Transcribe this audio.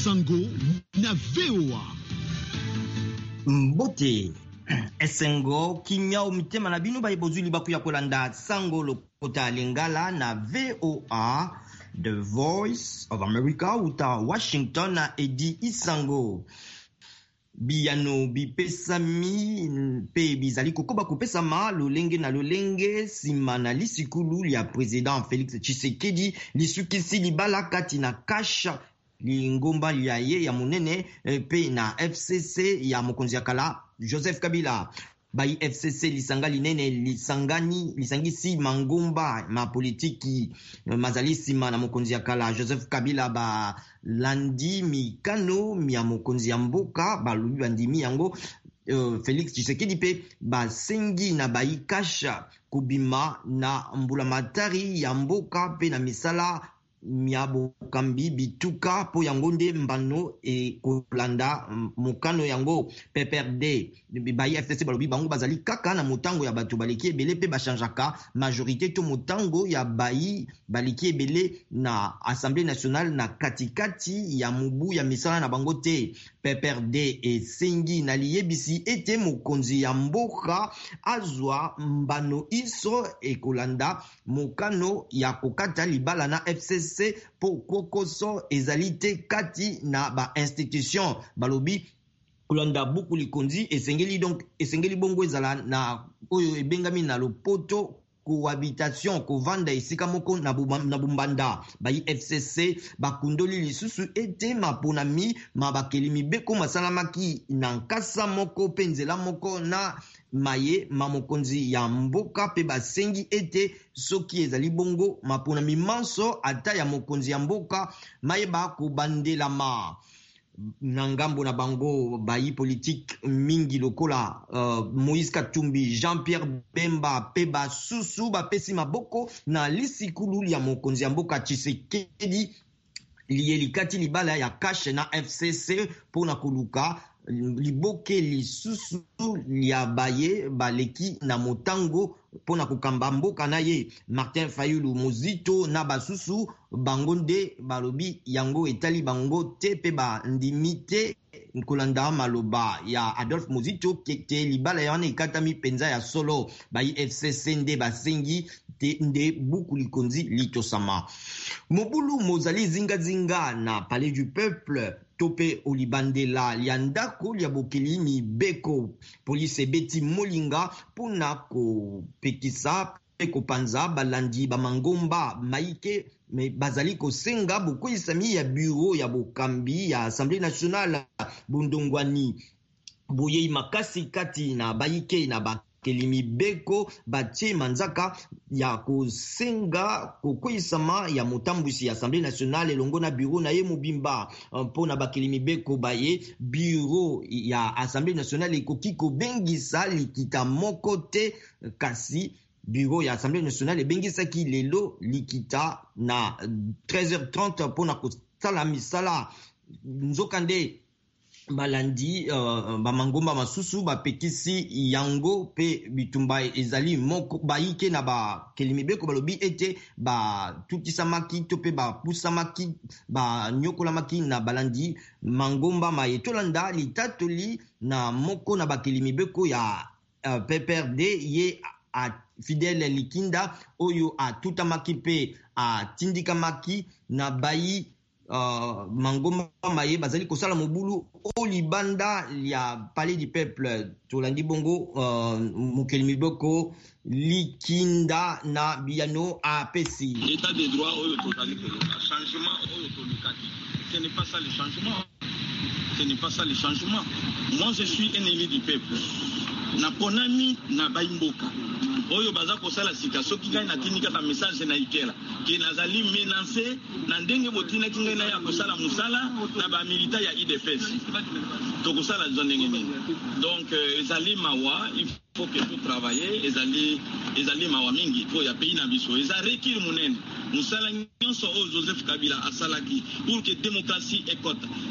Sango na VOA. Mbote esengo kimya mitema na bino bayebozuli bakuya kolanda Sango lokota lingala na VOA, The Voice of America uta Washington na Edi Isango. Biyano bipesami pe bizali kokoba kopesama lolenge na lolenge sima na lisikulu ya president Félix Tshisekedi lisukisi libala kati na kasha lingomba ya ye ya munene pe na FCC ya mokonzi ya kala Joseph Kabila. Bai FCC lisanga linene lisangisi mangomba ma politiki mazali sima na mokonzi ya kala Joseph Kabila ba landi mikano ya mokonzi ya mboka balubi bandimi yango Félix Tshisekedi pe basengi na bai kasha kubima na mbulamatari ya mboka pe na misala miabo kambi bituka po yango nde mbano e kolanda mokano yango PPRD bayi FCC balobi bango bazali kaka na motango ya bato baleki ebele pe bachangeaka majorité to motango ya bayi baleki ebele na Assemblée nationale na katikati ya mubu ya misala na bango te. PPRD esengi na liyebisi ete mokonzi ya mboka azwa mbano iso ekolanda mokano ya kokata libala na FCC po kokoso ezali te kati na ba institution balobi kolanda buku likonzi esengeli bongo ezala na oyo ebengami na lopoto cohabitation kovanda esika moko na bumbanda. Bayi FCC bakundoli lisusu ete maponami mabakeli mibeko masalamaki na nkasa moko pe nzela moko na maye mamokonzi ya mboka pe basengi ete soki ezali bongo maponami manso ata ya mokonzi ya mboka mayeba kobandelama. Na ngambo na bango bayi politique mingi lokola Moïse Katumbi, Jean-Pierre Bemba pe basusu bapesi maboko na lisikulu ya mokonzi ya mboka Tshisekedi lielikati libala ya kashe na FCC pona koluka liboke lisusu ya baye baleki na motango pona kokamba mboka na ye. Martin Fayulu Mozito na basusu bango nde balobi yango etali bango te pe bandimi te kolanda maloba ya Adolphe Mozito kete libala yana ekatami penza ya solo. Bayi FCC nde basengi te nde buku likonzi litosama. Mobulu mozali zinga na Palais du Peuple tope olibandela liandako lia bokeli ni beko police beti molinga pona ko pekisa pe kopanza balandi bamangomba maike me bazali kosenga bokoisami ya bureau ya bokambi ya Assemblée nationale bundongwani boyei makasi kati na baike na bakelimi beko batie manzaka ya kosenga kokoisama ya motambusi ya Assemblée nationale elongo na bureau na ye mobimba mpona bakelimi beko baye bureau ya Assemblée nationale ekoki kobengisa likita moko te kasi bureau ya Assemblée nationale ebengisaki lelo likita na 13h30 mpona kosala misala nzokande balandi bamangomba masusu bapekisi yango pe bitumba ezali moko baike na bakelimi beko balobi ete batutisamaki to pe bapusamaki banyokolamaki na balandi mangomba mayetolanda litatoli na moko na bakelimi beko ya PPRD ye a Fidèle Likinda oyo atutamaki pe atindikamaki na bayi mangomba maye bazali kosala mobulu olibanda ya Palais du Peuple tolandi bongo mokelimi boko Likinda na biyano apesi l'état de droit oyo tozali koloba changement oyo tolukaki ce n'est pas ça le changement, ce n'est pas ça le changement. Moi je suis un élu du peuple na ponami na baimboka oyo baza kosala sika soki ngai natindika ka message na ikela ke nazali menacé na ndenge botinaki ngai na ya kosala musala na ba milita ya IDFS tokosala ndenge nini. Donc ezali mawa il faut que tout travailler ezali mawa mingi po ya pays na biso eza rekil munene musala nyonso oyo Joseph Kabila asalaki pour que démocratie ekota